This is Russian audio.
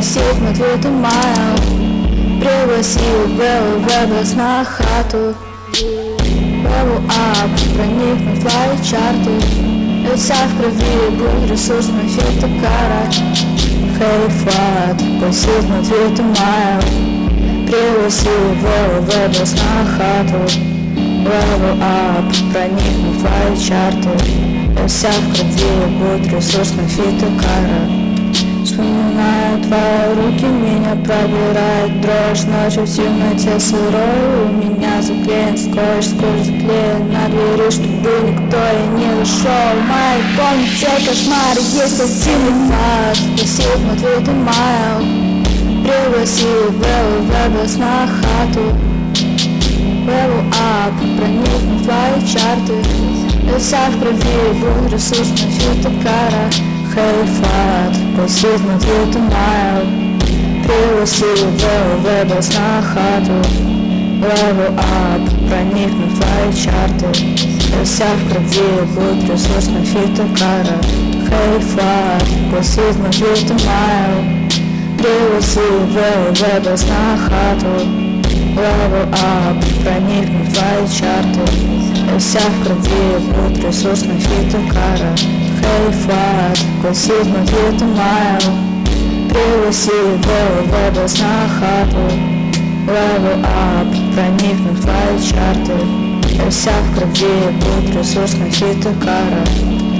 пригласить на твой майл, пригласил в на хату. Level up, проникнуть в лайфчарты. И вся в крови, будь ресурсной фитокара. Хей, флат, пригласить на твой майл, пригласил в на хату. Level up, проникнуть в лайфчарты. И вся в крови, будь ресурсной фитокара. Вспоминаю твои руки, меня пробирает дрожь. Ночью в темноте сырой, у меня заклеен скотч, заклеен на двери, чтобы никто и не зашел. В моей комнате кошмар, есть один факт. Пригласил на твой майл, пригласил в на хату. Level up, проникнуть в твои чарты. И вся в крови, будь ресурсной фитокара. Хей, флат, пригласил на твой майл, пригласил в на хату. Level up, проникнуть в твои чарты. И вся в крови, будь ресурсной фитокара. Хей, флат, пригласил на твой майл, пригласил в на хату. Level up, проникнуть в твои чарты. И вся в крови, будь ресурсной фитокара. Хей, флат, пригласил на твой майл, пригласил в на хату. Level up, проникнуть в твои чарты. И вся в крови, будь ресурсной фитокара.